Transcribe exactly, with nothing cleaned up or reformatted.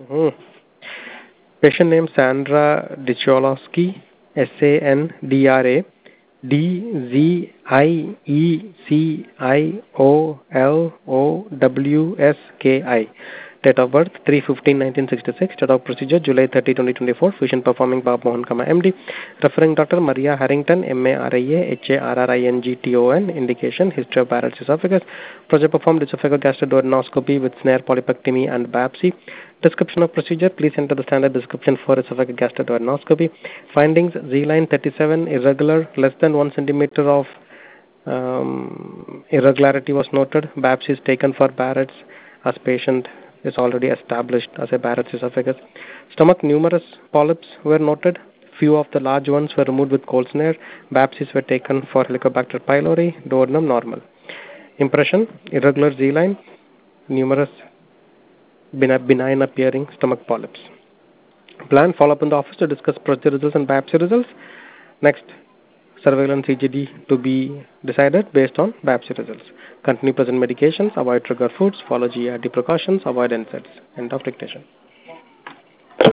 Hmm. Patient name Sandra Dicholowski, S A N D R A D Z I E C I O L O W S K I. Date of birth three fifteen nineteen sixty-six. Date of procedure July thirtieth twenty twenty-four. Fusion performing Bob Mohan, M D. Referring doctor Maria Harrington, M A R I A H A R R I N G T O N. Indication history of Barrett's esophagus. Project performed esophagogastroscopy with snare polypectomy and biopsy. Description of procedure. Please enter the standard description for esophagogastroscopy. Findings: Z-line thirty-seven irregular, less than one centimeter of um, irregularity was noted. Biopsy is taken for Barrett's as patient is already established as a Barrett's esophagus. Stomach numerous polyps were noted. Few of the large ones were removed with cold snare. Biopsies were taken for Helicobacter pylori, duodenum normal. Impression: irregular Z-line, numerous benign appearing stomach polyps. Plan: follow up in the office to discuss procedure results and biopsy results. Next, surveillance E G D to be decided based on biopsy results. Continue present medications, avoid trigger foods, follow G I R D precautions, avoid N SAIDs. End of dictation.